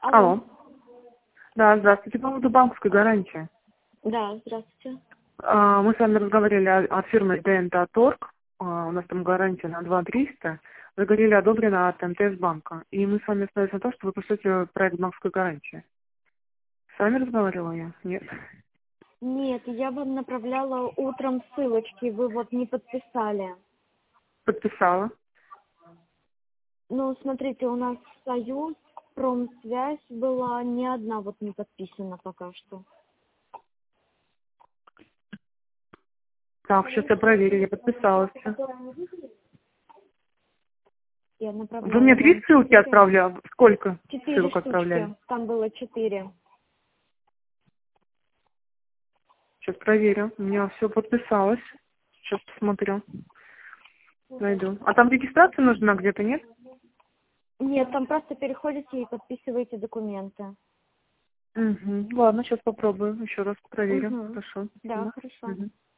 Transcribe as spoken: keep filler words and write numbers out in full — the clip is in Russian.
Алло. Алло. Да, здравствуйте. По поводу банковской гарантии. Да, здравствуйте. А, Мы с вами разговаривали о- от фирмы ДНТ-Торг. А, У нас там гарантия на два триста. Вы говорили, одобрена от МТС банка. И мы с вами остановились на том, что вы пошлете проект банковской гарантии. С вами разговаривала я? Нет. Нет, я вам направляла утром ссылочки, вы вот не подписали. Подписала. Ну, смотрите, у нас Союз, Промсвязь была, ни одна вот не подписана пока что. Так, сейчас я проверю, я подписалась. Я Вы направляла мне три вам ссылки четыре, отправляли? Сколько четыре ссылок отправляли? штучки, там было четыре. Сейчас проверю. У меня все подписалось. Сейчас посмотрю. Найду. А там регистрация нужна где-то, нет? Нет, там просто переходите и подписываете документы. Угу. Ладно, сейчас попробую. Еще раз проверю. Угу. Хорошо. Да, Спасибо. хорошо. Мгм.